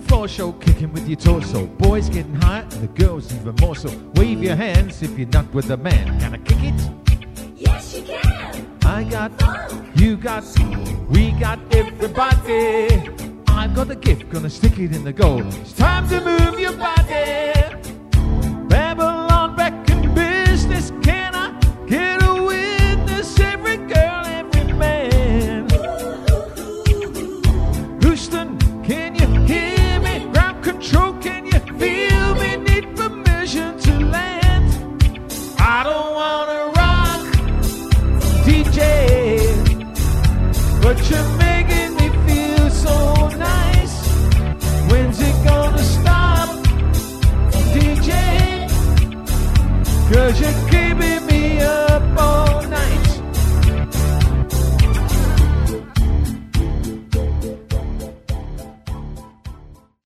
floor show, kicking with your torso. Boys getting higher, and the girls even more so. Wave your hands if you're not with the man. Can I kick it? Yes, you can. I got, you got, we got everybody. I've got the gift, gonna stick it in the gold. It's time to move your body. Babylon back in business. Can I get a witness? Every girl, every man. Houston, can you hear me? Ground control, can you feel me? Need permission to land. I don't wanna rock, DJ, but you